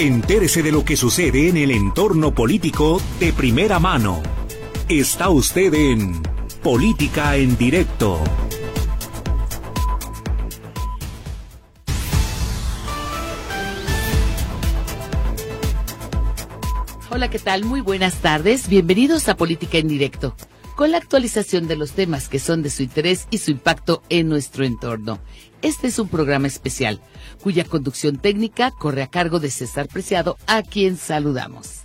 Entérese de lo que sucede en el entorno político de primera mano. Está usted en Política en Directo. Hola, ¿qué tal? Muy buenas tardes. Bienvenidos a Política en Directo, con la actualización de los temas que son de su interés y su impacto en nuestro entorno. Este es un programa especial, cuya conducción técnica corre a cargo de César Preciado, a quien saludamos.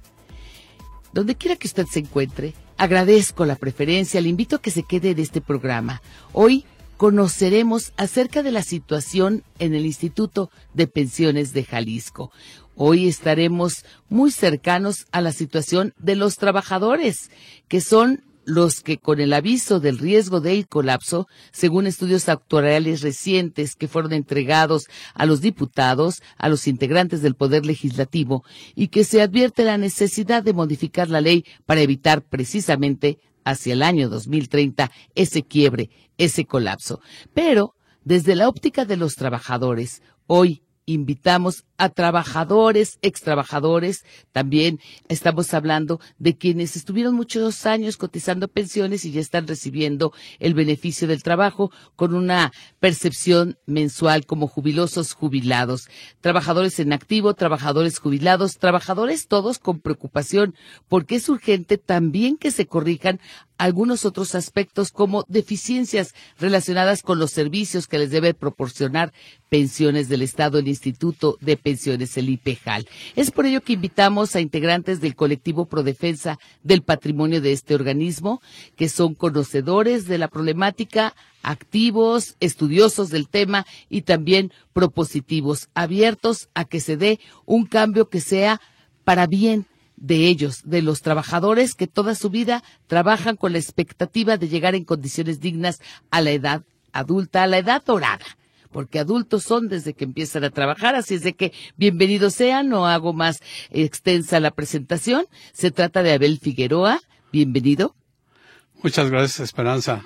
Donde quiera que usted se encuentre, agradezco la preferencia, le invito a que se quede en este programa. Hoy conoceremos acerca de la situación en el Instituto de Pensiones de Jalisco. Hoy estaremos muy cercanos a la situación de los trabajadores, que son los que, con el aviso del riesgo del colapso, según estudios actuariales recientes que fueron entregados a los diputados, a los integrantes del Poder Legislativo, y que se advierte la necesidad de modificar la ley para evitar precisamente hacia el año 2030 ese quiebre, ese colapso. Pero, desde la óptica de los trabajadores, hoy invitamos a trabajadores, extrabajadores, también estamos hablando de quienes estuvieron muchos años cotizando pensiones y ya están recibiendo el beneficio del trabajo con una percepción mensual como jubilosos jubilados, trabajadores en activo, trabajadores jubilados, trabajadores todos con preocupación porque es urgente también que se corrijan algunos otros aspectos como deficiencias relacionadas con los servicios que les debe proporcionar Pensiones del Estado, el Instituto de Pensiones, el IPEJAL. Es por ello que invitamos a integrantes del colectivo Prodefensa del patrimonio de este organismo, que son conocedores de la problemática, activos, estudiosos del tema y también propositivos, abiertos a que se dé un cambio que sea para bien de ellos, de los trabajadores que toda su vida trabajan con la expectativa de llegar en condiciones dignas a la edad adulta, a la edad dorada, porque adultos son desde que empiezan a trabajar, así es de que bienvenidos sean, no hago más extensa la presentación. Se trata de Abel Figueroa, bienvenido. Muchas gracias, Esperanza.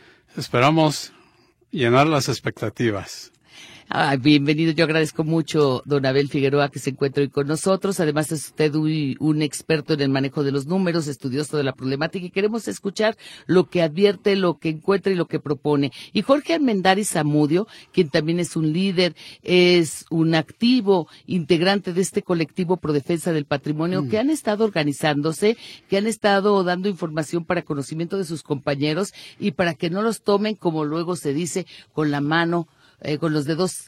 Esperamos llenar las expectativas. Bienvenido, yo agradezco mucho, don Abel Figueroa, que se encuentra hoy con nosotros. Además es usted un experto en el manejo de los números, estudioso de la problemática, y queremos escuchar lo que advierte, lo que encuentra y lo que propone. Y Jorge Armendáriz Zamudio, quien también es un líder, es un activo integrante de este colectivo Prodefensa del Patrimonio, que han estado organizándose, que han estado dando información para conocimiento de sus compañeros y para que no los tomen, como luego se dice, con la mano, con los dedos,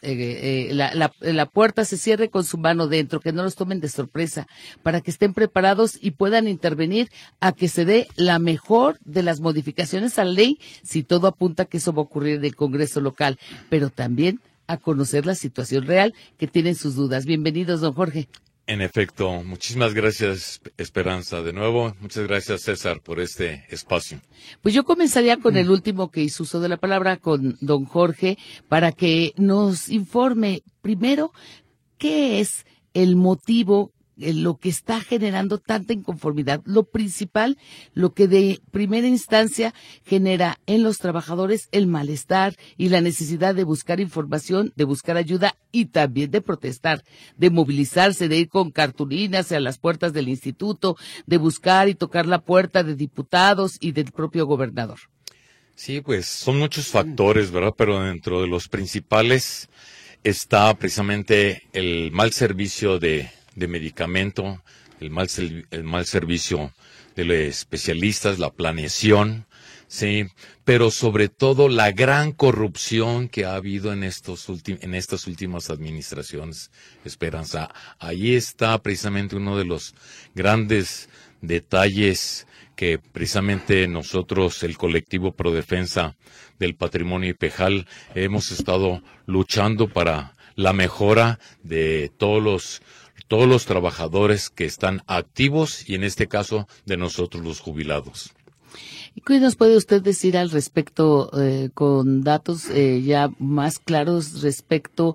la puerta se cierre con su mano dentro, que no los tomen de sorpresa, para que estén preparados y puedan intervenir a que se dé la mejor de las modificaciones a la ley, si todo apunta que eso va a ocurrir en el Congreso local, pero también a conocer la situación real, que tienen sus dudas. Bienvenidos, don Jorge. En efecto, muchísimas gracias, Esperanza. De nuevo, muchas gracias, César, por este espacio. Pues yo comenzaría con el último que hizo uso de la palabra, con don Jorge, para que nos informe primero qué es el motivo, lo que está generando tanta inconformidad. Lo principal, lo que de primera instancia genera en los trabajadores el malestar y la necesidad de buscar información, de buscar ayuda y también de protestar, de movilizarse, de ir con cartulinas a las puertas del instituto, de buscar y tocar la puerta de diputados y del propio gobernador. Sí, pues son muchos factores, ¿verdad? Pero dentro de los principales está precisamente el mal servicio de medicamento, el mal servicio de los especialistas, la planeación, sí, pero sobre todo la gran corrupción que ha habido en estas últimas administraciones, Esperanza. Ahí está precisamente uno de los grandes detalles que precisamente nosotros, el colectivo Prodefensa del Patrimonio IPEJAL, hemos estado luchando para la mejora de todos los trabajadores que están activos y en este caso de nosotros los jubilados. ¿Y qué nos puede usted decir al respecto, con datos ya más claros respecto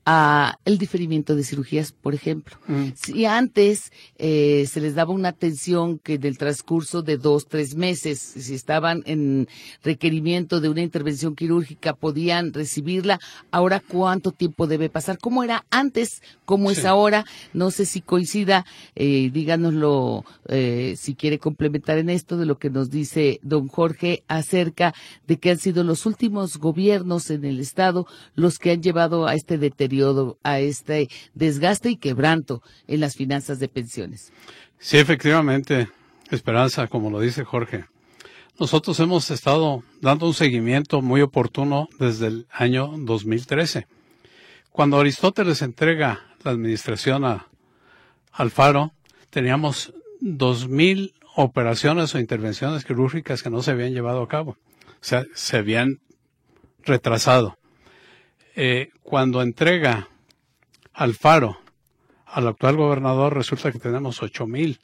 a el diferimiento de cirugías, por ejemplo. Si antes se les daba una atención que en el transcurso de 2-3 meses, si estaban en requerimiento de una intervención quirúrgica, podían recibirla, ahora ¿cuánto tiempo debe pasar? ¿Cómo era antes? ¿Cómo es ahora? No sé si coincida, díganoslo si quiere complementar en esto de lo que nos dice don Jorge acerca de que han sido los últimos gobiernos en el Estado los que han llevado a este deterioro, a este desgaste y quebranto en las finanzas de pensiones. Sí, efectivamente, Esperanza, como lo dice Jorge. Nosotros hemos estado dando un seguimiento muy oportuno desde el año 2013. Cuando Aristóteles entrega la administración a Alfaro, teníamos 2,000 operaciones o intervenciones quirúrgicas que no se habían llevado a cabo. O sea, se habían retrasado. Cuando entrega Alfaro al actual gobernador, resulta que tenemos 8,000.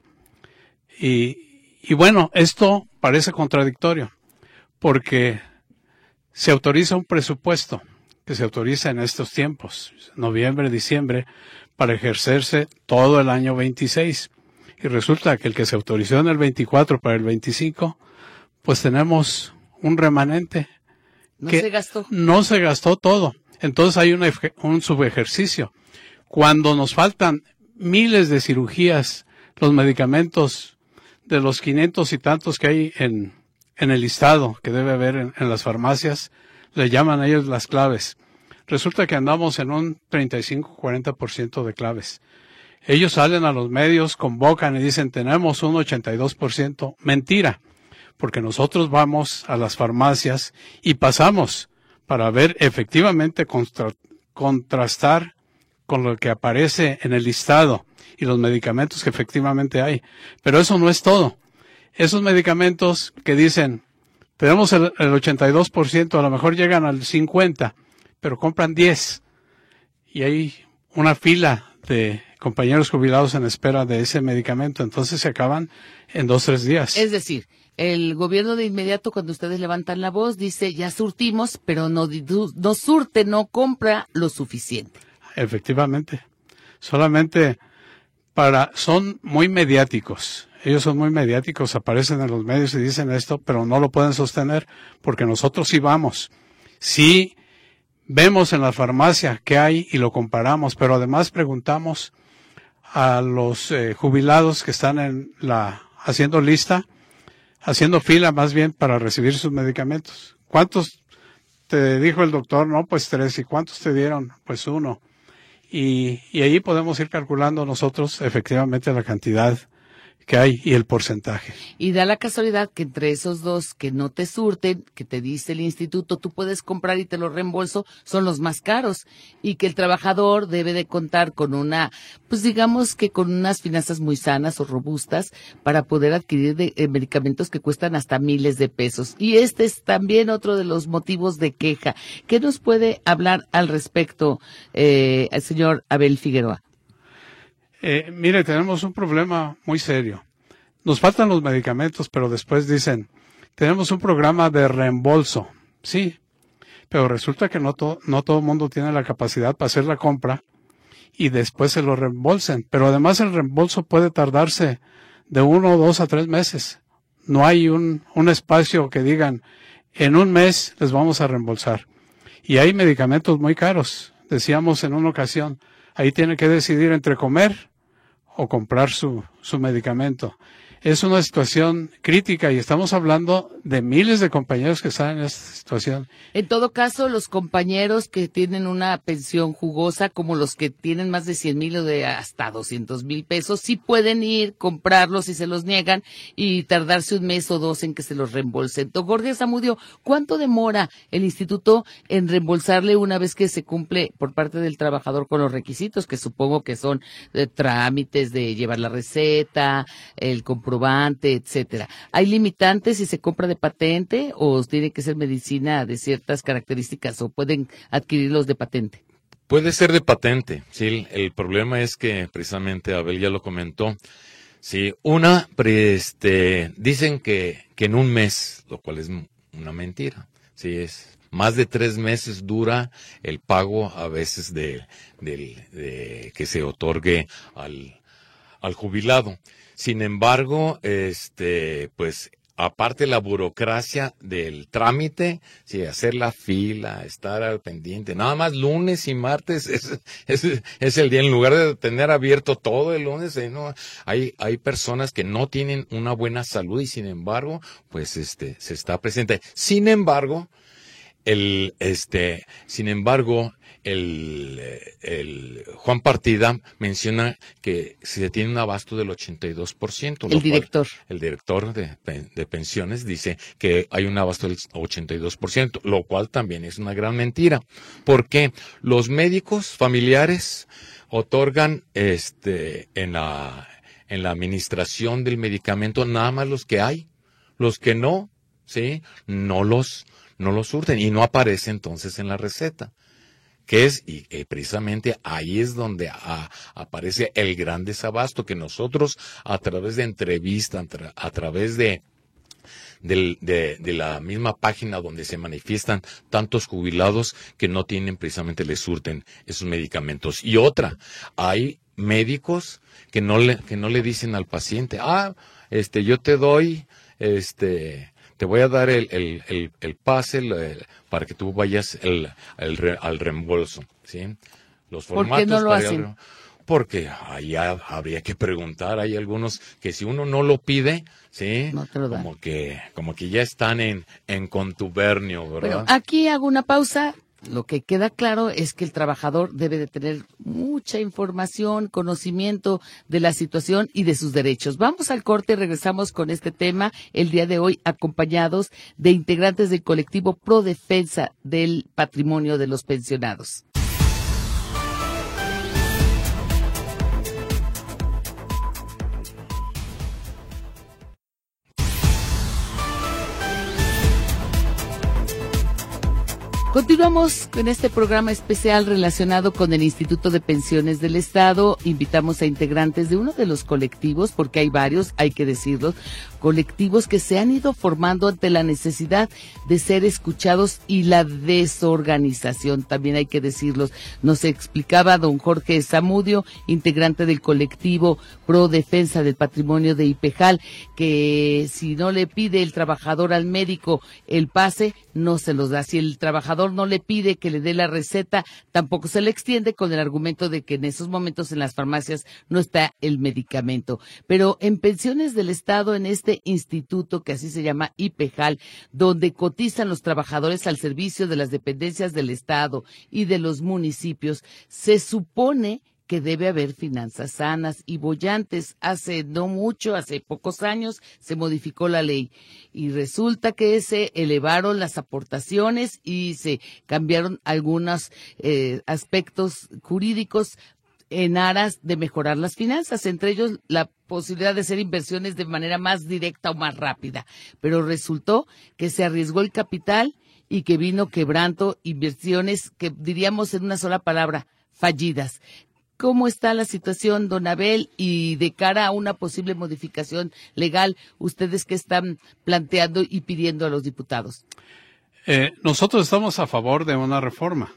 Y bueno, esto parece contradictorio, porque se autoriza un presupuesto que se autoriza en estos tiempos, noviembre, diciembre, para ejercerse todo el año 26. Y resulta que el que se autorizó en el 24 para el 25, pues tenemos un remanente. No se gastó. No se gastó todo. Entonces hay un subejercicio. Cuando nos faltan miles de cirugías, los medicamentos de los 500 y tantos que hay en el listado que debe haber en las farmacias, le llaman a ellos las claves. Resulta que andamos en un 35-40% de claves. Ellos salen a los medios, convocan y dicen, tenemos un 82%. Mentira, porque nosotros vamos a las farmacias y pasamos para ver efectivamente contrastar con lo que aparece en el listado y los medicamentos que efectivamente hay. Pero eso no es todo. Esos medicamentos que dicen, tenemos el 82%, a lo mejor llegan al 50%, pero compran 10. Y hay una fila de compañeros jubilados en espera de ese medicamento. Entonces se acaban en 2-3 días. Es decir, el gobierno de inmediato, cuando ustedes levantan la voz, dice, ya surtimos, pero no surte, no compra lo suficiente. Efectivamente. Solamente son muy mediáticos. Ellos son muy mediáticos, aparecen en los medios y dicen esto, pero no lo pueden sostener porque nosotros sí vamos. Sí vemos en la farmacia qué hay y lo comparamos, pero además preguntamos a los jubilados que están haciendo fila más bien para recibir sus medicamentos. ¿Cuántos te dijo el doctor? No, pues 3. ¿Y cuántos te dieron? Pues 1. Y ahí podemos ir calculando nosotros efectivamente la cantidad que hay y el porcentaje. Y da la casualidad que entre esos dos que no te surten, que te dice el instituto, tú puedes comprar y te los reembolso, son los más caros. Y que el trabajador debe de contar con pues digamos que con unas finanzas muy sanas o robustas para poder adquirir medicamentos que cuestan hasta miles de pesos. Y este es también otro de los motivos de queja. ¿Qué nos puede hablar al respecto, el señor Abel Figueroa? Mire, tenemos un problema muy serio. Nos faltan los medicamentos, pero después dicen, tenemos un programa de reembolso. Sí, pero resulta que no todo el mundo tiene la capacidad para hacer la compra y después se lo reembolsen. Pero además el reembolso puede tardarse de 1, 2 a 3 meses. No hay un espacio que digan, en un mes les vamos a reembolsar. Y hay medicamentos muy caros. Decíamos en una ocasión, ahí tiene que decidir entre comer o comprar su medicamento. Es una situación crítica y estamos hablando de miles de compañeros que están en esta situación. En todo caso, los compañeros que tienen una pensión jugosa, como los que tienen más de 100,000 o de hasta 200,000 pesos, sí pueden ir, comprarlos si se los niegan y tardarse 1 mes o 2 en que se los reembolsen. Don Jorge Zamudio, ¿cuánto demora el instituto en reembolsarle una vez que se cumple por parte del trabajador con los requisitos, que supongo que son trámites de llevar la receta, el comprobante, etcétera? ¿Hay limitantes si se compra de patente o tiene que ser medicina de ciertas características o pueden adquirirlos de patente? Puede ser de patente, sí. El problema es que precisamente Abel ya lo comentó. Sí, dicen que en 1 mes, lo cual es una mentira. Sí, es más de 3 meses dura el pago a veces de que se otorgue al jubilado. Sin embargo, pues aparte la burocracia del trámite, sí, hacer la fila, estar al pendiente, nada más lunes y martes es el día, en lugar de tener abierto todo el lunes, no, hay personas que no tienen una buena salud y sin embargo, pues se está presente. Sin embargo, el Juan Partida menciona que se tiene un abasto del 82%. El director. El director de pensiones dice que hay un abasto del 82%, lo cual también es una gran mentira. Porque los médicos familiares otorgan en la administración del medicamento nada más los que hay. Los que no, ¿sí? No los surten y no aparece entonces en la receta. Que es, y precisamente ahí es donde aparece el gran desabasto que nosotros a través de entrevistas, a través de la misma página donde se manifiestan tantos jubilados que no tienen, precisamente les surten esos medicamentos. Y otra, hay médicos que no le dicen al paciente, yo te doy, te voy a dar el pase para que tú vayas al reembolso, ¿sí? Los formatos. ¿Por qué no lo hacen? Porque ahí habría que preguntar. Hay algunos que si uno no lo pide, ¿sí? No te lo dan. Como que ya están en contubernio, ¿verdad? Bueno, aquí hago una pausa. Lo que queda claro es que el trabajador debe de tener mucha información, conocimiento de la situación y de sus derechos. Vamos al corte y regresamos con este tema el día de hoy, acompañados de integrantes del colectivo Pro Defensa del Patrimonio de los Pensionados. Continuamos con este programa especial relacionado con el Instituto de Pensiones del Estado. Invitamos a integrantes de uno de los colectivos, porque hay varios, hay que decirlo, colectivos que se han ido formando ante la necesidad de ser escuchados y la desorganización, también hay que decirlo. Nos explicaba don Jorge Zamudio, integrante del colectivo Pro Defensa del Patrimonio de IPEJAL, que si no le pide el trabajador al médico el pase, no se los da. Si el trabajador no le pide que le dé la receta, tampoco se le extiende, con el argumento de que en esos momentos en las farmacias no está el medicamento. Pero en Pensiones del Estado, en este instituto que así se llama IPEJAL, donde cotizan los trabajadores al servicio de las dependencias del Estado y de los municipios, se supone que debe haber finanzas sanas y bollantes. Hace no mucho, hace pocos años, se modificó la ley y resulta que se elevaron las aportaciones y se cambiaron algunos aspectos jurídicos en aras de mejorar las finanzas, entre ellos la posibilidad de hacer inversiones de manera más directa o más rápida. Pero resultó que se arriesgó el capital y que vino quebrando inversiones que diríamos en una sola palabra, fallidas. ¿Cómo está la situación, don Abel? Y de cara a una posible modificación legal, ¿ustedes qué están planteando y pidiendo a los diputados? Nosotros estamos a favor de una reforma,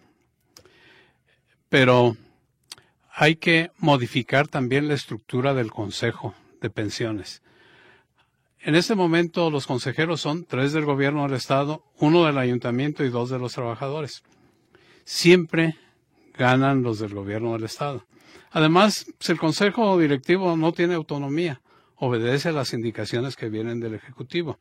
pero hay que modificar también la estructura del Consejo de Pensiones. En este momento los consejeros son 3 del gobierno del Estado, 1 del ayuntamiento y 2 de los trabajadores. Siempre ganan los del gobierno del Estado. Además, el Consejo Directivo no tiene autonomía, obedece a las indicaciones que vienen del Ejecutivo.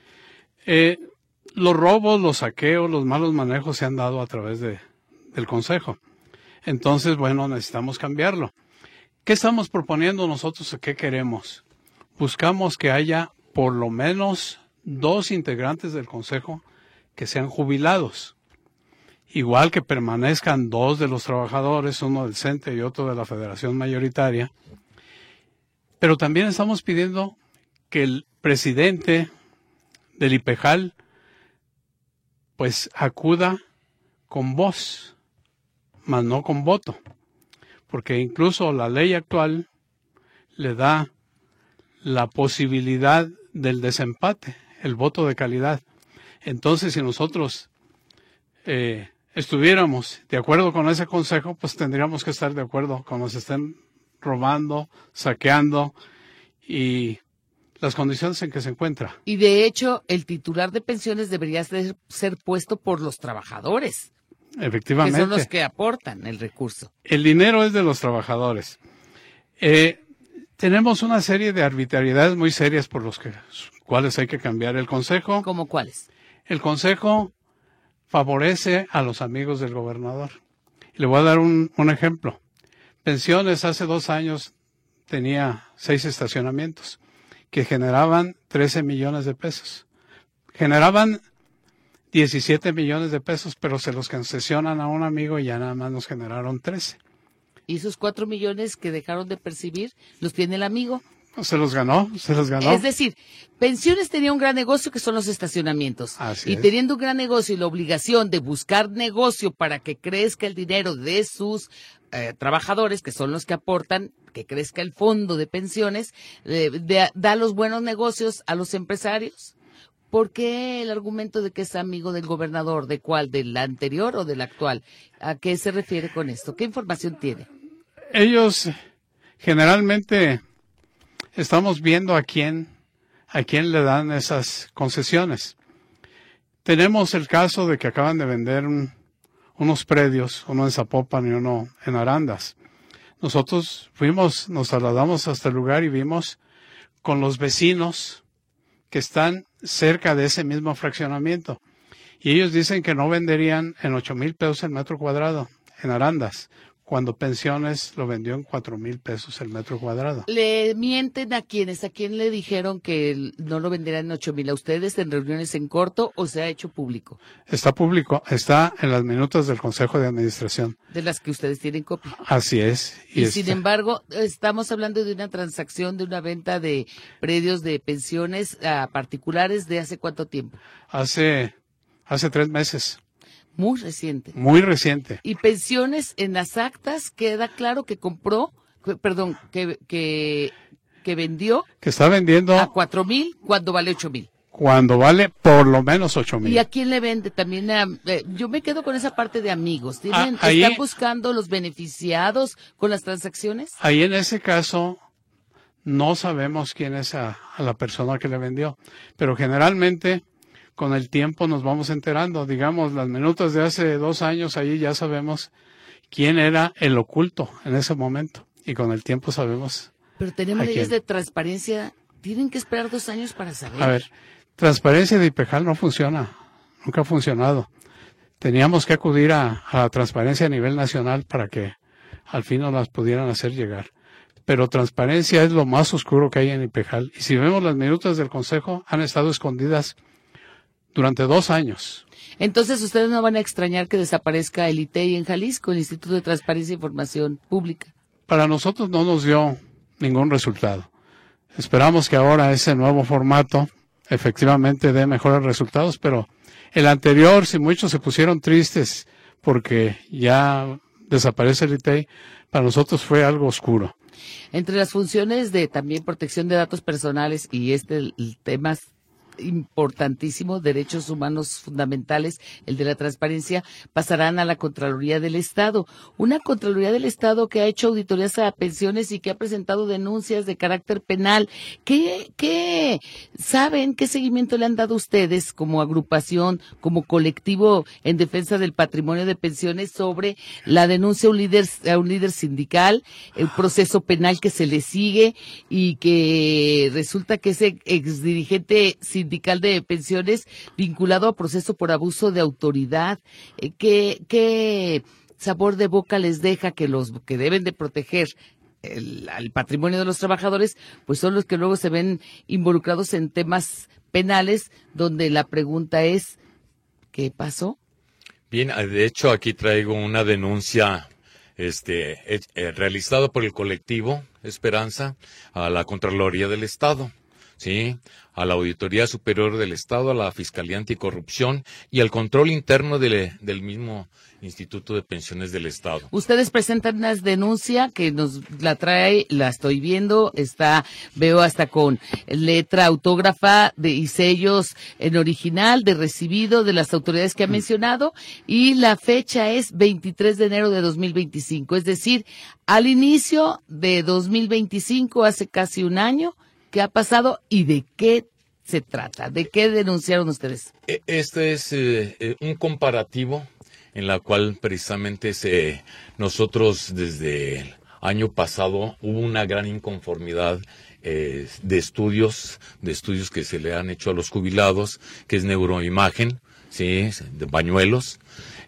Los robos, los saqueos, los malos manejos se han dado a través del Consejo. Entonces, bueno, necesitamos cambiarlo. ¿Qué estamos proponiendo nosotros? ¿Qué queremos? Buscamos que haya por lo menos 2 integrantes del Consejo que sean jubilados. Igual que permanezcan 2 de los trabajadores, uno del CENTE y otro de la Federación Mayoritaria. Pero también estamos pidiendo que el presidente del IPEJAL pues acuda con voz, mas no con voto. Porque incluso la ley actual le da la posibilidad del desempate, el voto de calidad. Entonces, si nosotros estuviéramos de acuerdo con ese consejo, pues tendríamos que estar de acuerdo con los que estén robando, saqueando y las condiciones en que se encuentra. Y de hecho, el titular de pensiones debería ser puesto por los trabajadores. Efectivamente. Que son los que aportan el recurso. El dinero es de los trabajadores. Tenemos una serie de arbitrariedades muy serias por los cuales hay que cambiar el Consejo. ¿Cómo cuáles? El Consejo favorece a los amigos del gobernador. Le voy a dar un ejemplo. Pensiones hace 2 años tenía 6 estacionamientos que generaban 13 millones de pesos. Generaban 17 millones de pesos, pero se los concesionan a un amigo y ya nada más nos generaron 13. ¿Y esos 4 millones que dejaron de percibir los tiene el amigo? Se los ganó. Es decir, Pensiones tenía un gran negocio que son los estacionamientos. Así es. Teniendo un gran negocio y la obligación de buscar negocio para que crezca el dinero de sus trabajadores, que son los que aportan, que crezca el fondo de pensiones, da los buenos negocios a los empresarios. ¿Por qué el argumento de que es amigo del gobernador? ¿De cuál? ¿Del anterior o del actual? ¿A qué se refiere con esto? ¿Qué información tiene? Ellos generalmente estamos viendo a quién le dan esas concesiones. Tenemos el caso de que acaban de vender unos predios, uno en Zapopan y uno en Arandas. Nosotros nos trasladamos hasta el lugar y vimos con los vecinos que están cerca de ese mismo fraccionamiento. Y ellos dicen que no venderían en 8,000 pesos el metro cuadrado en Arandas, cuando Pensiones lo vendió en 4,000 pesos el metro cuadrado. ¿Le mienten a quiénes? ¿A quién le dijeron que no lo venderán en 8,000? ¿A ustedes en reuniones en corto o se ha hecho público? Está público, está en las minutas del Consejo de Administración. De las que ustedes tienen copia. Así es. Y sin embargo, estamos hablando de una transacción, de una venta de predios de pensiones a particulares de ¿hace cuánto tiempo? Hace 3 meses. Muy reciente. Muy reciente. Y Pensiones, en las actas queda claro que que vendió. Que está vendiendo a 4,000 cuando vale 8,000. Cuando vale por lo menos 8,000. ¿Y a quién le vende? También yo me quedo con esa parte de amigos. ¿Están buscando los beneficiados con las transacciones? Ahí en ese caso no sabemos quién es a la persona que le vendió, pero generalmente con el tiempo nos vamos enterando. Digamos, las minutas de hace 2 años, ahí ya sabemos quién era el oculto en ese momento. Y con el tiempo sabemos. Pero tenemos leyes de transparencia. Tienen que esperar 2 años para saber. A ver, transparencia de IPEJAL no funciona. Nunca ha funcionado. Teníamos que acudir a la transparencia a nivel nacional para que al fin nos las pudieran hacer llegar. Pero transparencia es lo más oscuro que hay en IPEJAL. Y si vemos las minutas del Consejo, han estado escondidas durante 2 años. Entonces, ¿ustedes no van a extrañar que desaparezca el ITEI en Jalisco, el Instituto de Transparencia e Información Pública? Para nosotros no nos dio ningún resultado. Esperamos que ahora ese nuevo formato efectivamente dé mejores resultados, pero el anterior, si muchos se pusieron tristes porque ya desaparece el ITEI, para nosotros fue algo oscuro. Entre las funciones de también protección de datos personales y el tema importantísimo, derechos humanos fundamentales, el de la transparencia, pasarán a la Contraloría del Estado. Una Contraloría del Estado que ha hecho auditorías a pensiones y que ha presentado denuncias de carácter penal. ¿Qué saben? ¿Qué seguimiento le han dado ustedes como agrupación, como colectivo en defensa del patrimonio de pensiones sobre la denuncia a un líder sindical, el proceso penal que se le sigue y que resulta que ese exdirigente sindical de pensiones vinculado a proceso por abuso de autoridad? ¿Qué sabor de boca les deja que los que deben de proteger al patrimonio de los trabajadores, pues son los que luego se ven involucrados en temas penales, donde la pregunta es, ¿qué pasó? Bien, de hecho aquí traigo una denuncia realizada por el colectivo Esperanza a la Contraloría del Estado ¿sí? A la Auditoría Superior del Estado, a la Fiscalía Anticorrupción y al control interno del mismo Instituto de Pensiones del Estado. Ustedes presentan una denuncia que nos la trae, la estoy viendo, veo hasta con letra autógrafa y sellos en original de recibido de las autoridades que ha mencionado, y la fecha es 23 de enero de 2025, es decir, al inicio de 2025, hace casi un año. ¿Qué ha pasado y de qué se trata? ¿De qué denunciaron ustedes? Este es un comparativo en la cual precisamente nosotros desde el año pasado hubo una gran inconformidad de estudios que se le han hecho a los jubilados, que es neuroimagen, sí, de pañuelos.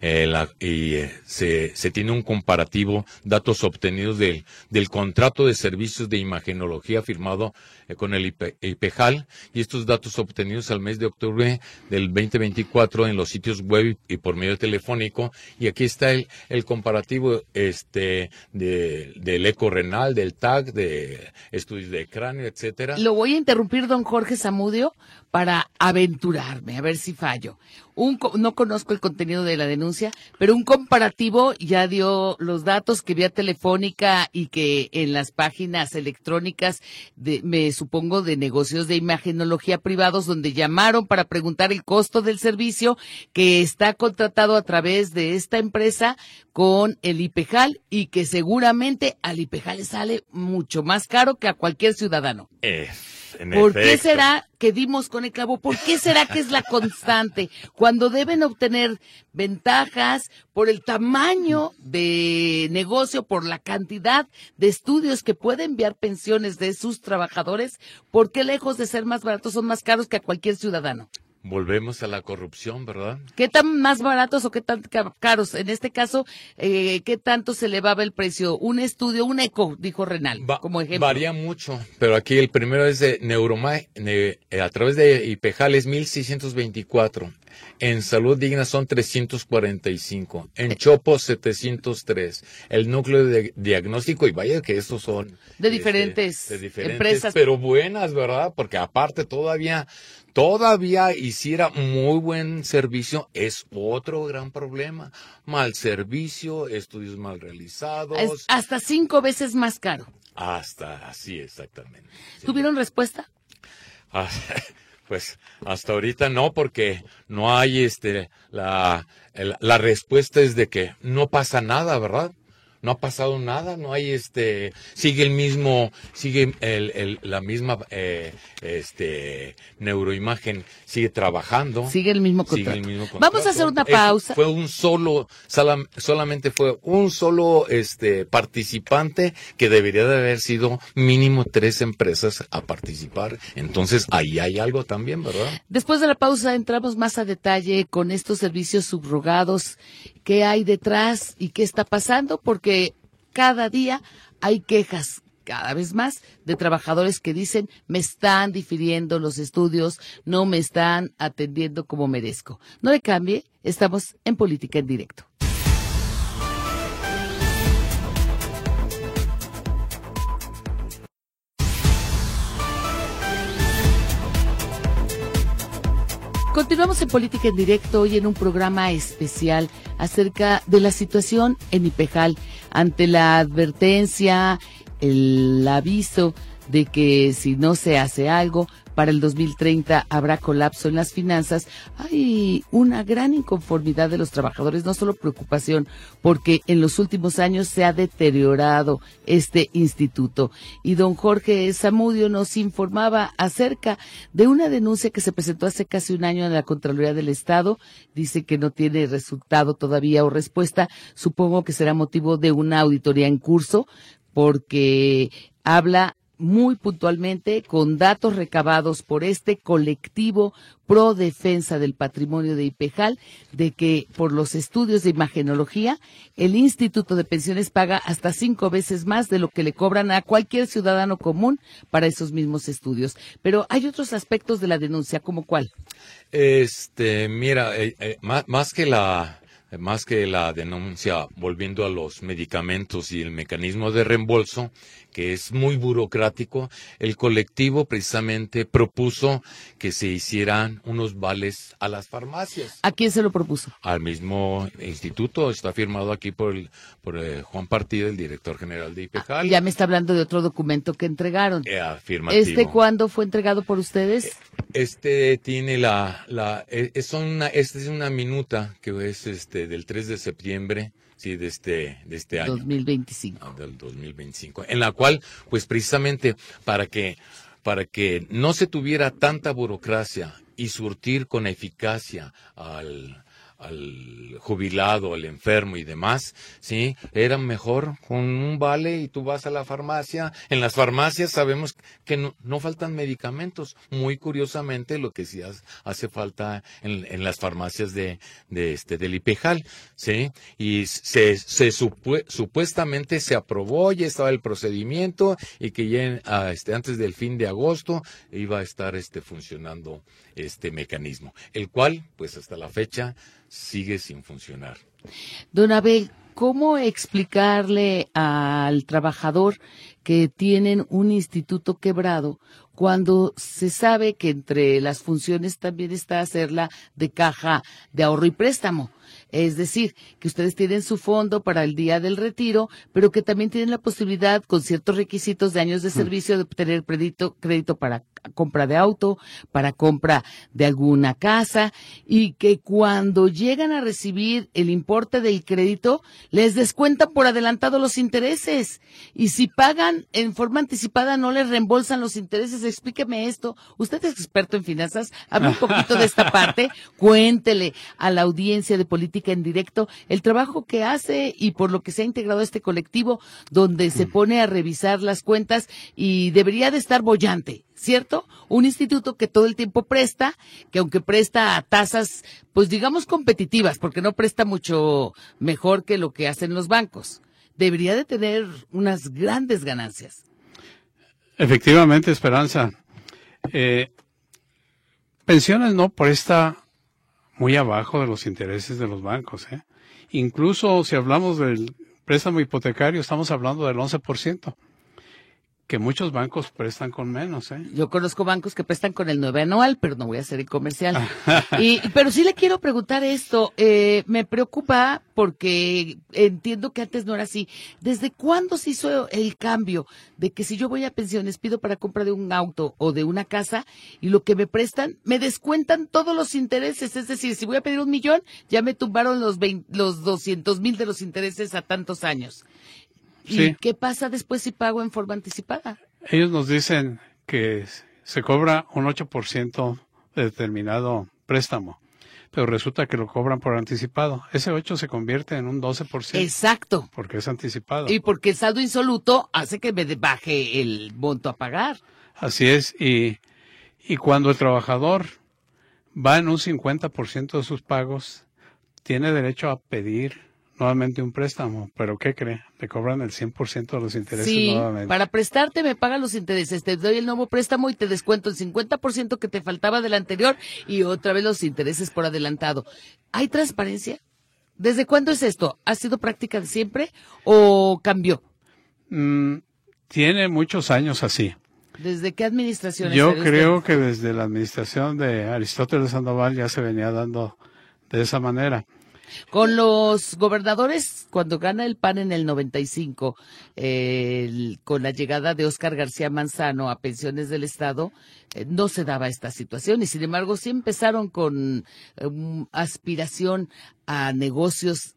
Se tiene un comparativo, datos obtenidos del contrato de servicios de imagenología firmado con el IPEJAL, y estos datos obtenidos al mes de octubre del 2024 en los sitios web y por medio telefónico, y aquí está el comparativo del eco renal, del TAC, de estudios de cráneo, etcétera. Lo voy a interrumpir, don Jorge Zamudio, para aventurarme, a ver si fallo. No conozco el contenido de la denuncia, pero un comparativo ya dio los datos que vía telefónica y que en las páginas electrónicas, me supongo, de negocios de imagenología privados, donde llamaron para preguntar el costo del servicio que está contratado a través de esta empresa con el IPEJAL, y que seguramente al IPEJAL le sale mucho más caro que a cualquier ciudadano. ¿Por qué será que dimos con el clavo? ¿Por qué será que es la constante? Cuando deben obtener ventajas por el tamaño de negocio, por la cantidad de estudios que puede enviar pensiones de sus trabajadores, ¿por qué lejos de ser más baratos son más caros que a cualquier ciudadano? Volvemos a la corrupción, ¿verdad? ¿Qué tan más baratos o qué tan caros? En este caso, ¿qué tanto se elevaba el precio? Un estudio, un eco, dijo renal, como ejemplo. Varía mucho, pero aquí el primero es de a través de IPEJAL es 1,624. En Salud Digna son 345. En Chopo, 703. El núcleo de diagnóstico, y vaya que estos son de diferentes empresas, pero buenas, ¿verdad? Porque aparte todavía hiciera muy buen servicio, es otro gran problema. Mal servicio, estudios mal realizados. Es hasta 5 veces más caro. Sí, exactamente. Sí. ¿Tuvieron respuesta? Pues hasta ahorita no, porque no hay la respuesta es de que no pasa nada, ¿verdad? No ha pasado nada, no hay sigue la misma neuroimagen, sigue trabajando. Sigue el mismo contrato. Vamos a hacer una pausa. Solamente fue un solo participante, que debería de haber sido mínimo 3 empresas a participar. Entonces ahí hay algo también, ¿verdad? Después de la pausa entramos más a detalle con estos servicios subrogados, qué hay detrás y qué está pasando, porque cada día hay quejas, cada vez más, de trabajadores que dicen: me están difiriendo los estudios, no me están atendiendo como merezco. No le cambie, estamos en Política en Directo. Continuamos en Política en Directo, hoy en un programa especial acerca de la situación en IPEJAL, ante la advertencia, el aviso de que si no se hace algo, para el 2030 habrá colapso en las finanzas. Hay una gran inconformidad de los trabajadores, no solo preocupación, porque en los últimos años se ha deteriorado este instituto. Y don Jorge Zamudio nos informaba acerca de una denuncia que se presentó hace casi un año en la Contraloría del Estado. Dice que no tiene resultado todavía o respuesta. Supongo que será motivo de una auditoría en curso, porque habla muy puntualmente, con datos recabados por este colectivo pro defensa del patrimonio de IPEJAL, de que por los estudios de imagenología, el Instituto de Pensiones paga hasta 5 veces más de lo que le cobran a cualquier ciudadano común para esos mismos estudios. Pero hay otros aspectos de la denuncia, ¿como cuál? Mira, más que la más que la denuncia, volviendo a los medicamentos y el mecanismo de reembolso, que es muy burocrático, el colectivo precisamente propuso que se hicieran unos vales a las farmacias. ¿A quién se lo propuso? Al mismo instituto, está firmado aquí por Juan Partida, el director general de IPEJAL. Ya me está hablando de otro documento que entregaron. Afirmativo. ¿Cuándo fue entregado por ustedes? Tiene esta es una minuta que es del 3 de septiembre, sí, de este año. 2025. Del 2025, en la cual, pues precisamente para que no se tuviera tanta burocracia y surtir con eficacia al jubilado, al enfermo y demás, sí, era mejor con un vale y tú vas a la farmacia. En las farmacias sabemos que no faltan medicamentos. Muy curiosamente, lo que sí hace falta en las farmacias del IPEJAL, sí, y supuestamente se aprobó, ya estaba el procedimiento y que ya antes del fin de agosto iba a estar funcionando este mecanismo, el cual, pues hasta la fecha, sigue sin funcionar. Don Abel, ¿cómo explicarle al trabajador que tienen un instituto quebrado cuando se sabe que entre las funciones también está hacerla de caja de ahorro y préstamo? Es decir, que ustedes tienen su fondo para el día del retiro, pero que también tienen la posibilidad, con ciertos requisitos de años de servicio, de obtener crédito para compra de auto, para compra de alguna casa, y que cuando llegan a recibir el importe del crédito, les descuentan por adelantado los intereses. Y si pagan en forma anticipada, no les reembolsan los intereses. Explíqueme esto. Usted es experto en finanzas. Hable un poquito de esta parte. Cuéntele a la audiencia de Política en Directo el trabajo que hace y por lo que se ha integrado este colectivo, donde se pone a revisar las cuentas y debería de estar boyante, ¿cierto? Un instituto que todo el tiempo presta, que aunque presta a tasas, pues digamos competitivas, porque no presta mucho mejor que lo que hacen los bancos, debería de tener unas grandes ganancias. Efectivamente, Esperanza. Pensiones no presta muy abajo de los intereses de los bancos, ¿eh? Incluso si hablamos del préstamo hipotecario, estamos hablando del 11%. Que muchos bancos prestan con menos, ¿eh? Yo conozco bancos que prestan con el 9 anual, pero no voy a hacer el comercial. Pero sí le quiero preguntar esto. Me preocupa porque entiendo que antes no era así. ¿Desde cuándo se hizo el cambio de que si yo voy a pensiones pido para compra de un auto o de una casa y lo que me prestan, me descuentan todos los intereses? Es decir, si voy a pedir 1 millón, ya me tumbaron los 200,000 de los intereses a tantos años. ¿Y sí. qué pasa después si pago en forma anticipada? Ellos nos dicen que se cobra un 8% de determinado préstamo, pero resulta que lo cobran por anticipado. Ese 8 se convierte en un 12%. Exacto. Porque es anticipado. Y porque el saldo insoluto hace que me baje el monto a pagar. Así es. Y cuando el trabajador va en un 50% de sus pagos, tiene derecho a pedir nuevamente un préstamo, pero ¿qué cree? Le cobran el 100% de los intereses nuevamente. Para prestarte me pagan los intereses, te doy el nuevo préstamo y te descuento el 50% que te faltaba del anterior y otra vez los intereses por adelantado. ¿Hay transparencia? ¿Desde cuándo es esto? ¿Ha sido práctica de siempre o cambió? Tiene muchos años así. ¿Desde qué administración? Yo creo que desde la administración de Aristóteles Sandoval ya se venía dando de esa manera. Con los gobernadores, cuando gana el PAN en el 95, con la llegada de Óscar García Manzano a Pensiones del Estado, no se daba esta situación y sin embargo sí empezaron con aspiración a negocios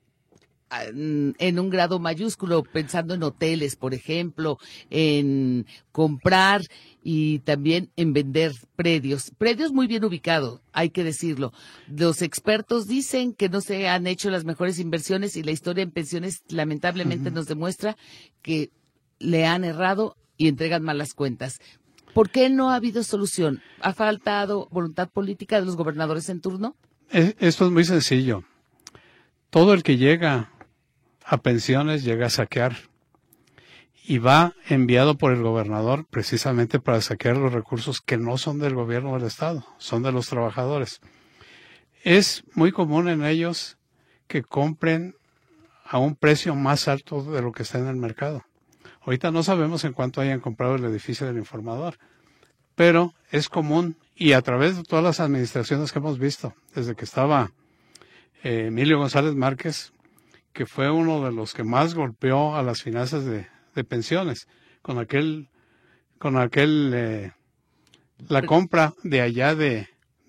en un grado mayúsculo, pensando en hoteles, por ejemplo, en comprar y también en vender predios muy bien ubicados, hay que decirlo. Los expertos dicen que no se han hecho las mejores inversiones y la historia en pensiones lamentablemente nos demuestra que le han errado y entregan malas cuentas. ¿Por qué no ha habido solución? ¿Ha faltado voluntad política de los gobernadores en turno? Esto es muy sencillo. Todo el que llega a pensiones llega a saquear y va enviado por el gobernador precisamente para saquear los recursos que no son del gobierno del estado, son de los trabajadores. Es muy común en ellos que compren a un precio más alto de lo que está en el mercado. Ahorita no sabemos en cuánto hayan comprado el edificio del Informador, pero es común, y a través de todas las administraciones que hemos visto, desde que estaba Emilio González Márquez, que fue uno de los que más golpeó a las finanzas de pensiones, con la compra de allá de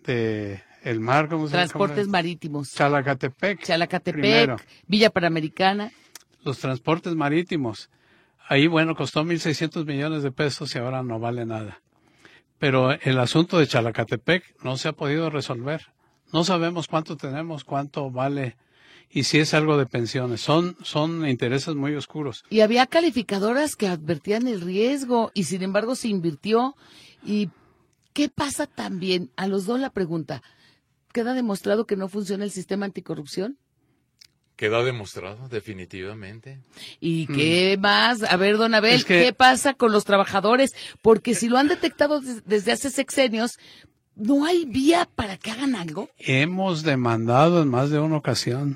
el mar, ¿cómo se llama? Transportes marítimos. Chalacatepec, primero. Villa Panamericana. Los transportes marítimos. Ahí, bueno, costó 1,600 millones de pesos y ahora no vale nada. Pero el asunto de Chalacatepec no se ha podido resolver. No sabemos cuánto tenemos, cuánto vale y si es algo de pensiones. Son intereses muy oscuros. Y había calificadoras que advertían el riesgo y sin embargo se invirtió. ¿Y qué pasa también? A los dos la pregunta. ¿Queda demostrado que no funciona el sistema anticorrupción? Queda demostrado, definitivamente. ¿Y qué más? A ver, don Abel, ¿qué pasa con los trabajadores? Porque si lo han detectado desde hace sexenios, ¿no hay vía para que hagan algo? Hemos demandado en más de una ocasión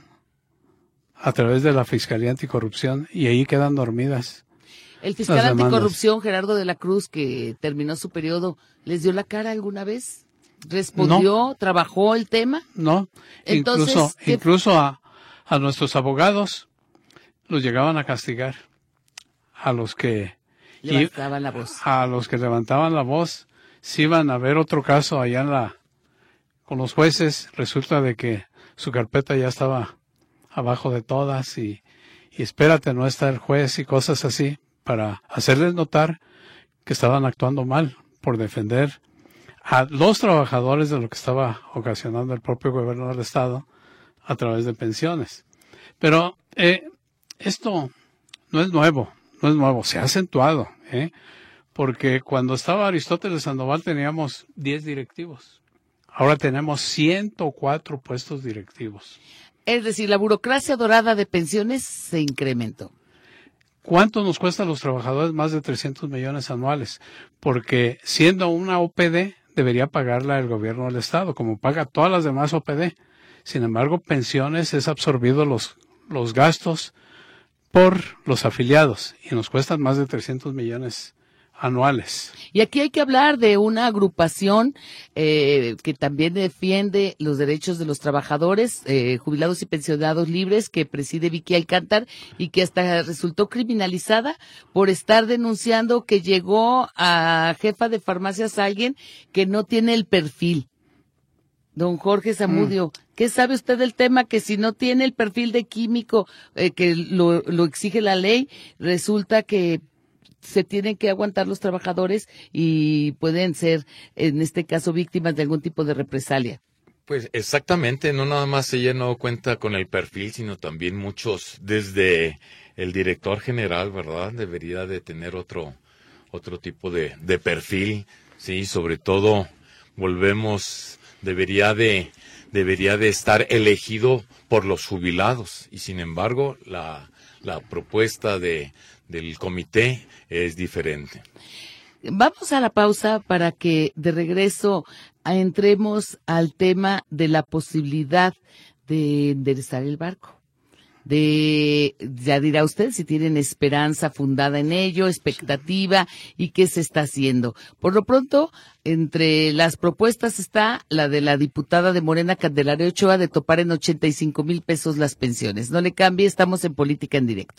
a través de la Fiscalía Anticorrupción y ahí quedan dormidas. El fiscal anticorrupción, Gerardo de la Cruz, que terminó su periodo, ¿les dio la cara alguna vez? ¿Respondió? No. ¿Trabajó el tema? No. Entonces, incluso a nuestros abogados los llegaban a castigar. A los que levantaban la voz. A los que levantaban la voz. Si iban a ver otro caso allá con los jueces, resulta de que su carpeta ya estaba abajo de todas y espérate, no está el juez y cosas así, para hacerles notar que estaban actuando mal por defender a los trabajadores de lo que estaba ocasionando el propio gobierno del Estado a través de pensiones. Pero esto no es nuevo, se ha acentuado, porque cuando estaba Aristóteles Sandoval teníamos 10 directivos, ahora tenemos 104 puestos directivos. Es decir, la burocracia dorada de pensiones se incrementó. ¿Cuánto nos cuesta a los trabajadores? Más de 300 millones anuales, porque siendo una OPD debería pagarla el gobierno del Estado, como paga todas las demás OPD. Sin embargo, pensiones es absorbido los gastos por los afiliados y nos cuestan más de 300 millones anuales. Y aquí hay que hablar de una agrupación que también defiende los derechos de los trabajadores, jubilados y pensionados libres, que preside Vicky Alcántar y que hasta resultó criminalizada por estar denunciando que llegó a jefa de farmacias alguien que no tiene el perfil. Don Jorge Zamudio, ¿qué sabe usted del tema? Que si no tiene el perfil de químico que lo exige la ley, resulta que se tienen que aguantar los trabajadores y pueden ser, en este caso, víctimas de algún tipo de represalia. Pues exactamente, no nada más ella no cuenta con el perfil, sino también muchos, desde el director general, ¿verdad? Debería de tener otro tipo de perfil, sí, sobre todo debería de estar elegido por los jubilados y sin embargo la propuesta del comité es diferente. Vamos a la pausa para que de regreso entremos al tema de la posibilidad de enderezar el barco. Ya dirá usted si tienen esperanza fundada en ello, expectativa y qué se está haciendo. Por lo pronto, entre las propuestas está la de la diputada de Morena, Candelaria Ochoa, de topar en 85,000 pesos las pensiones. No le cambie, estamos en Política en Directo.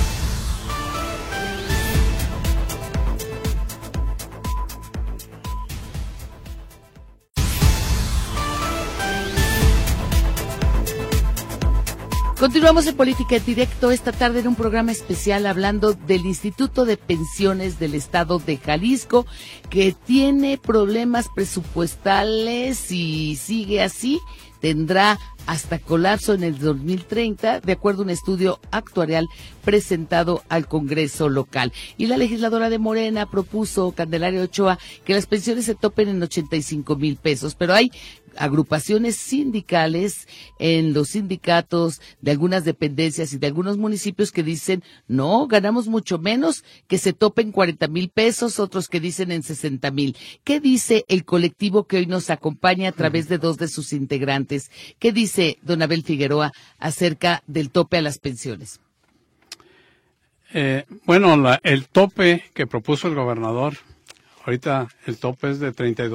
Continuamos en Política en Directo esta tarde en un programa especial hablando del Instituto de Pensiones del Estado de Jalisco, que tiene problemas presupuestales y sigue así, tendrá hasta colapso en el 2030, de acuerdo a un estudio actuarial presentado al Congreso local. Y la legisladora de Morena propuso, Candelaria Ochoa, que las pensiones se topen en 85,000 pesos, pero hay agrupaciones sindicales en los sindicatos de algunas dependencias y de algunos municipios que dicen, no, ganamos mucho menos, que se topen 40,000 pesos, otros que dicen en 60,000. ¿Qué dice el colectivo que hoy nos acompaña a través de dos de sus integrantes? ¿Qué dice don Abel Figueroa acerca del tope a las pensiones? El tope que propuso el gobernador, ahorita el tope es de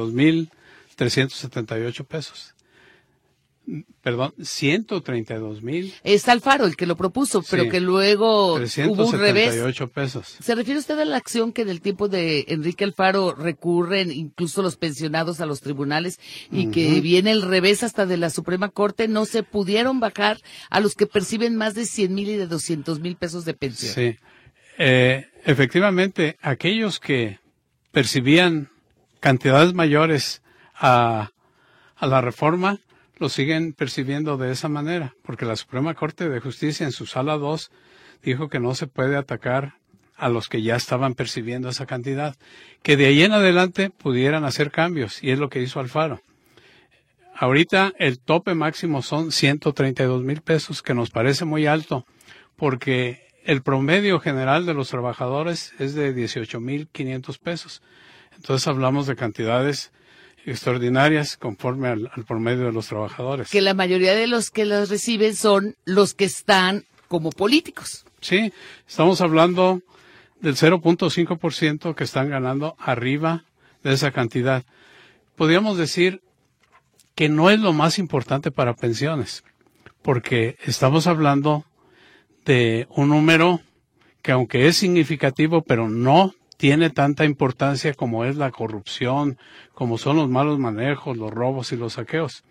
32,378 pesos. Perdón, 132,000. Es Alfaro el que lo propuso, pero Sí, que luego hubo un revés. 378 pesos. ¿Se refiere usted a la acción que en el tiempo de Enrique Alfaro recurren incluso los pensionados a los tribunales y que viene el revés hasta de la Suprema Corte? No se pudieron bajar a los que perciben más de 100,000 y de 200,000 pesos de pensión. Sí, efectivamente, aquellos que percibían cantidades mayores a la reforma, lo siguen percibiendo de esa manera, porque la Suprema Corte de Justicia en su sala 2 dijo que no se puede atacar a los que ya estaban percibiendo esa cantidad, que de ahí en adelante pudieran hacer cambios, y es lo que hizo Alfaro. Ahorita el tope máximo son 132,000 pesos, que nos parece muy alto, porque el promedio general de los trabajadores es de 18,500 pesos. Entonces hablamos de cantidades extraordinarias conforme al promedio de los trabajadores. Que la mayoría de los que los reciben son los que están como políticos. Sí, estamos hablando del 0.5% que están ganando arriba de esa cantidad. Podríamos decir que no es lo más importante para pensiones, porque estamos hablando de un número que, aunque es significativo, pero no tiene tanta importancia como es la corrupción, como son los malos manejos, los robos y los saqueos.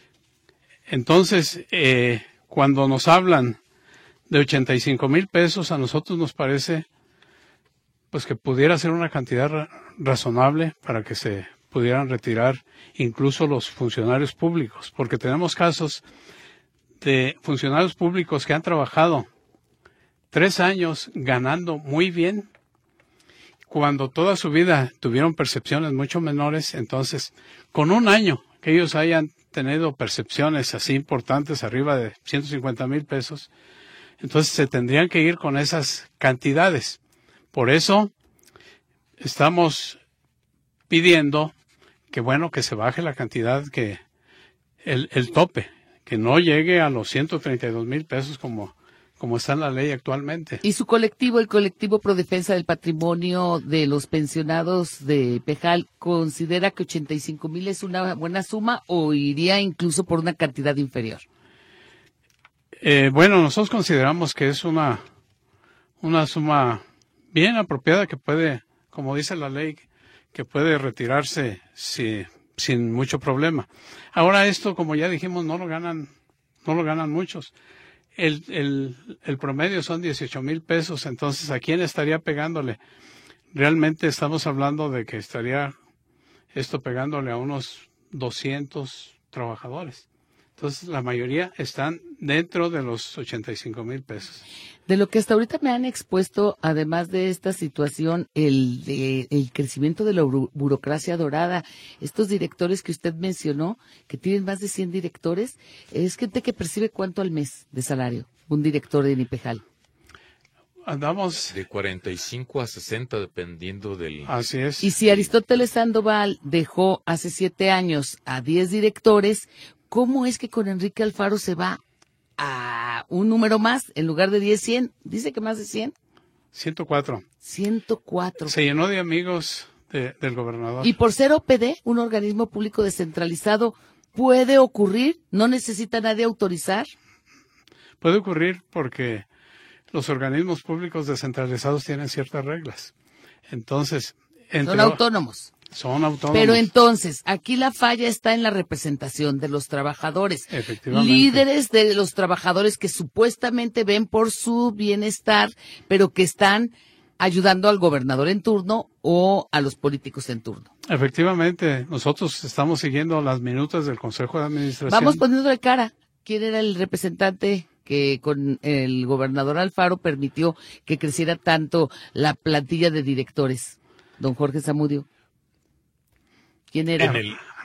Entonces, cuando nos hablan de 85,000 pesos, a nosotros nos parece pues que pudiera ser una cantidad razonable para que se pudieran retirar incluso los funcionarios públicos, porque tenemos casos de funcionarios públicos que han trabajado 3 años ganando muy bien, cuando toda su vida tuvieron percepciones mucho menores. Entonces, con un año que ellos hayan tenido percepciones así importantes, arriba de 150,000 pesos, entonces se tendrían que ir con esas cantidades. Por eso estamos pidiendo que se baje la cantidad, que el tope, que no llegue a los 132,000 pesos como está en la ley actualmente. ¿Y su colectivo, el colectivo Pro Defensa del Patrimonio de los Pensionados de Pejal, considera que 85,000 es una buena suma o iría incluso por una cantidad inferior? Nosotros consideramos que es una suma bien apropiada, que puede, como dice la ley, que puede retirarse sin mucho problema. Ahora esto, como ya dijimos, no lo ganan muchos. El promedio son 18,000 pesos, entonces ¿a quién estaría pegándole? Realmente estamos hablando de que estaría esto pegándole a unos 200 trabajadores. Entonces la mayoría están dentro de los 85,000 pesos. De lo que hasta ahorita me han expuesto, además de esta situación, el crecimiento de la burocracia dorada, estos directores que usted mencionó, que tienen más de 100 directores, es gente que percibe ¿cuánto al mes de salario? Un director de Nipejal. Andamos de 45 a 60 dependiendo del... Así es. Y si Aristóteles Sandoval dejó hace 7 años a 10 directores, ¿cómo es que con Enrique Alfaro se va a un número más en lugar de 10, 100? Dice que más de 100. 104. 104. Se llenó de amigos del gobernador. Y por ser OPD, un organismo público descentralizado, ¿puede ocurrir? ¿No necesita nadie autorizar? Puede ocurrir porque los organismos públicos descentralizados tienen ciertas reglas. Entonces, son autónomos. Son autónomos. Pero entonces, aquí la falla está en la representación de los trabajadores. Efectivamente. Líderes de los trabajadores que supuestamente ven por su bienestar, pero que están ayudando al gobernador en turno o a los políticos en turno. Efectivamente, nosotros estamos siguiendo las minutas del Consejo de Administración. Vamos poniéndole cara. ¿Quién era el representante que con el gobernador Alfaro permitió que creciera tanto la plantilla de directores? Don Jorge Zamudio. ¿Quién era?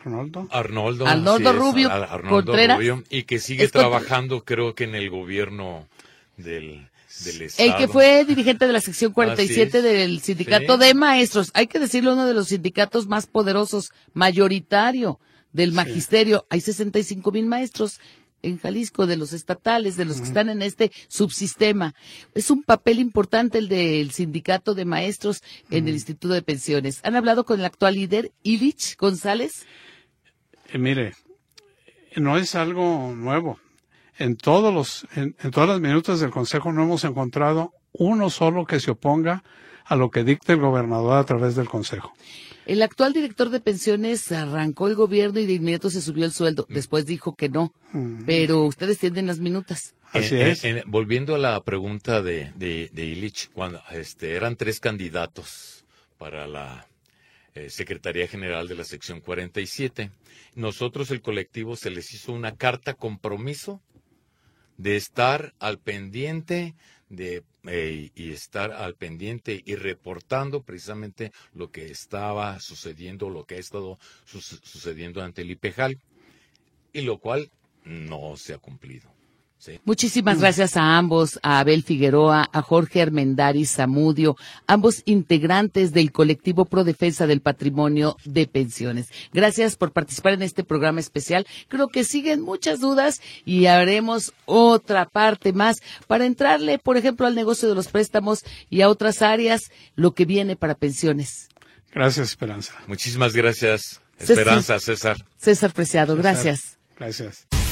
Arnoldo Rubio Arnoldo Contreras. Rubio, y que sigue trabajando, creo que en el gobierno del Estado. El que fue dirigente de la sección 47 del sindicato de maestros. Hay que decirlo, uno de los sindicatos más poderosos, mayoritario del magisterio. Hay 65,000 maestros en Jalisco, de los estatales, de los que están en este subsistema. Es un papel importante el del sindicato de maestros en el Instituto de Pensiones. ¿Han hablado con el actual líder, Illich González? Mire, no es algo nuevo. En todas las minutas del Consejo no hemos encontrado uno solo que se oponga a lo que dicta el gobernador a través del Consejo. El actual director de pensiones arrancó el gobierno y de inmediato se subió el sueldo. Después dijo que no, pero ustedes tienen las minutas. Así es. Volviendo a la pregunta de Illich, cuando eran 3 candidatos para la Secretaría General de la sección 47, nosotros, el colectivo, se les hizo una carta compromiso de estar al pendiente y estar al pendiente y reportando precisamente lo que estaba sucediendo, lo que ha estado sucediendo ante el IPEJAL, y lo cual no se ha cumplido. Sí. Muchísimas gracias a ambos, a Abel Figueroa, a Jorge Armendáriz Zamudio, ambos integrantes del colectivo Pro Defensa del Patrimonio de Pensiones. Gracias por participar en este programa especial. Creo que siguen muchas dudas y haremos otra parte más para entrarle, por ejemplo, al negocio de los préstamos y a otras áreas, lo que viene para pensiones. Gracias, Esperanza. Muchísimas gracias, Esperanza, César. César Preciado, gracias. Gracias.